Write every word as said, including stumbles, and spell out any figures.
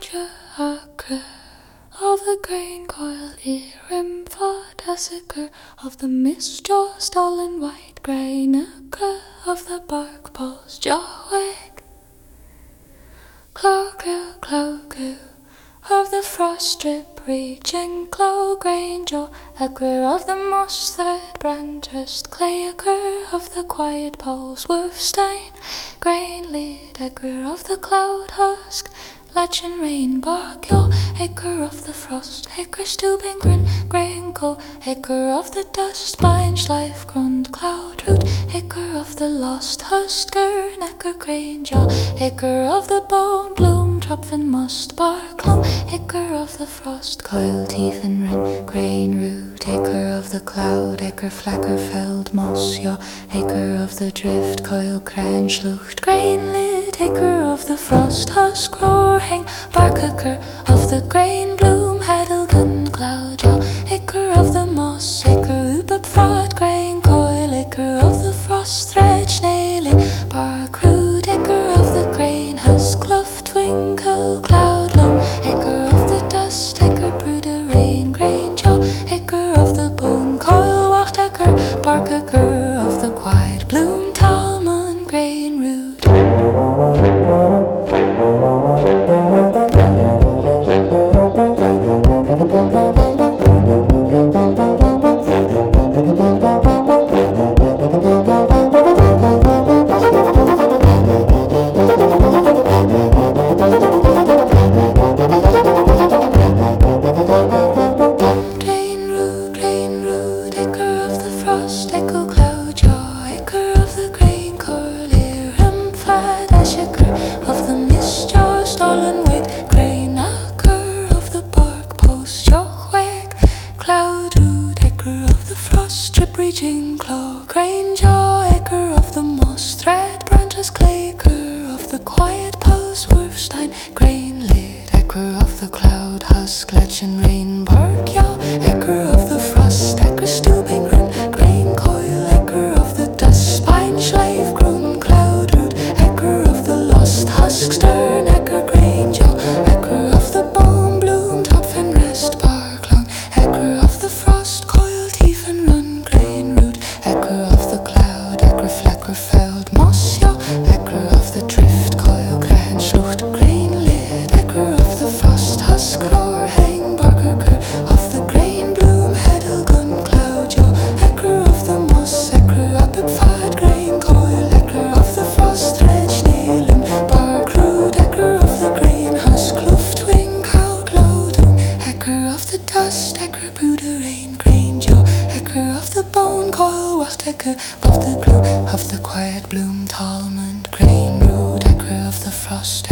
Granger acre of the grain coil earim fodasiker of the mist jaw stolen white grain acre of the bark balls jawweg clogu clogu of the frost strip reaching clow grain jaw acre of the moss thread brandrest clay acre of the quiet poles wolf stain grain lead acre of the cloud husk Lichen rain bark yo acre of the frost acre stooping grin grain co acre of the dust spine schleif grund cloud root acre of the lost husker necker grain jaw acre of the bone bloom tropfen must bark clump acre of the frost coil teeth and rin grain root acre of the cloud acre flacker felled moss yo acre of the drift coil cran schlucht grain lid acre of the frost husk roar hang bark acre of the grain bloom hadelgun cloud jaw acre of the moss acre up fraud grain coil acre of the frost thread snailing bark root acre of the grain husk cluff twinkle cloud low acre of the dust acre brooder rain grain jaw acre of the bone coil wacht acre bark acre of the quiet bloom talman grain root of the mist jaw stolen with grain acre of the bark post jawweg cloud root acre of the frost strip reaching claw grain jaw acre of the moss thread branches clay acre of the quiet post wolfstein grain lid acre of the cloud husk lichen rain bark yaw acre of the frost acre stooping grin grain coil acre of the dust spine schleif groom cloud root acre of the lost husk stern acre grain jaw acre of the bone bloom top and rest bark long acre of the frost coil teeth and run grain root acre of the cloud acre flacker felled moss yaw acre of the drift coil gran schlucht grain lid acre of the frost husk roar hang bark acre of the grain bloom hadelgun cloud yaw acre of the moss acre up it fad grain coil acre of the frost thread snailing bark root acre of the grain husk luft wing cow cloud acre of the dust acre brooder rain grain jaw acre of the bone coil wacht acre of the gloom of the quiet bloom talmond grain root acre of the frost